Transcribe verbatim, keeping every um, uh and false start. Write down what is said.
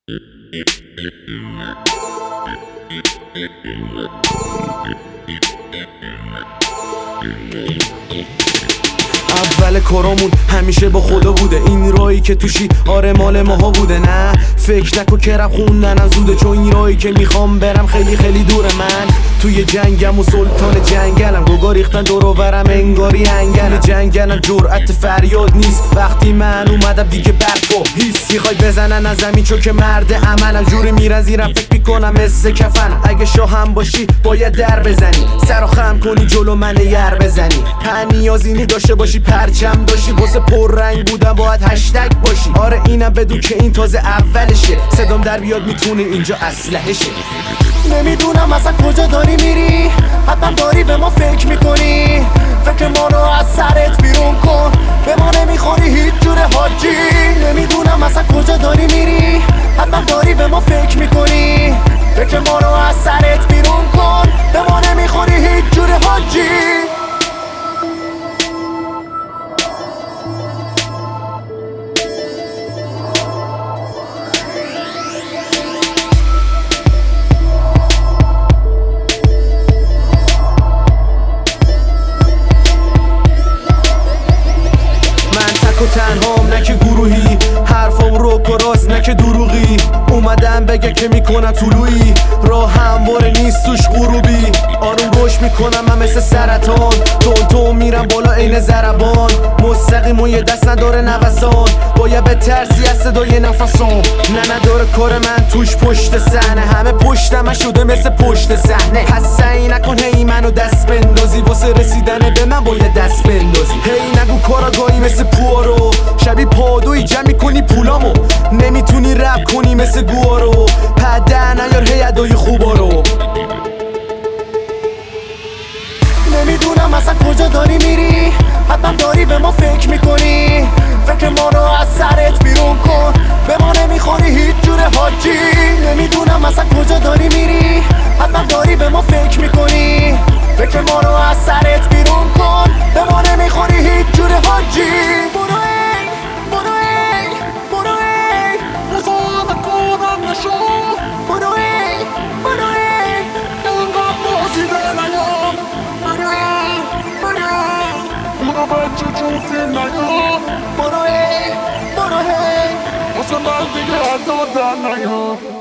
اول کارامون همیشه با خدا بوده، این راهی که توشی آره مال ماها بوده. نه فکر نکن که رم خوندنم زوده، چون این راهی که میخوام برم خیلی خیلی دوره. من توی جنگم و سلطان جنگلم، گوگا ریختن دور و برم انگاری انگل جنگلم. جرأت فریاد نیست وقتی من اومدم دیگه برق و هیس. میخوای بزنن از زمین چون که مرد عملم، جوری میرن زیرم فکر میکنم مثل کفن. اگه شاهم باشی باید در بزنی، سر و خم کنی جلو من یر بزنی. نیازی داشته باشی پرچم داشتی، واسه پر رنگ بودن باید هشتگ باشی. آره اینم بدون که این تازه اولشه، صدام در بیاد میتونه اینجا اسلحه شه. نمیدونم اصلا کجا داری میری، حتما داری به ما فکر میکنی. فکر ما رو از سرت بیرون کن، به ما نمیخوری هیچ جور حاجی. نمیدونم اصلا کجا داری میری، حتما داری به ما فکر میکنی. فکر ما رو از سرت بیرون کن، به ما نمیخوری هیچ جور حاجی. و تنهام نه که گروهی، حرفام رو راست نه که دروغی. اومدم بگه که میکنم طلوعی، راه همواره نیست توش غروبی. آروم روش میکنم من مثل سرطان، تون تون میرم بالا عین ضربان. مستقیم و یه دست نداره نوسان، باید به ترسی از صدای نفسام. نه نداره کار من توش پشت صحنه، همه پشتم من شده مثل پشت صحنه. پس سعی نکن هی منو دست بندازی، واسه رسیدن به من باید دست بندازی. هی نگو کاراگاهی مثل پوارو، شبی پادوی جمع میکنی پولامو. نمیتونی رپ کنی مثل گوارو، پدر نیار هی ادای خوبا رو. نمیدونم اصلا کجا داری میری، حتما داری به ما فکر میکنی. فکر ما رو از سرت بیرون کن، به ما نمیخوری هیچ جور حاجی. نمیدونم اصلا کجا داری میری، حتما داری به ما فکر میکنی. فکر ما رو از سرت بیرون کن، به ما نمیخوری هیچ جور حاجی. برو ای برو ای برو ای نزاد کودم نشو. برو ای برو ای اینقدر بازیده نیا. برو ای برو ای برو بچه جوتی نیا. برو ای برو ای واسه من دیگه دادن نیا.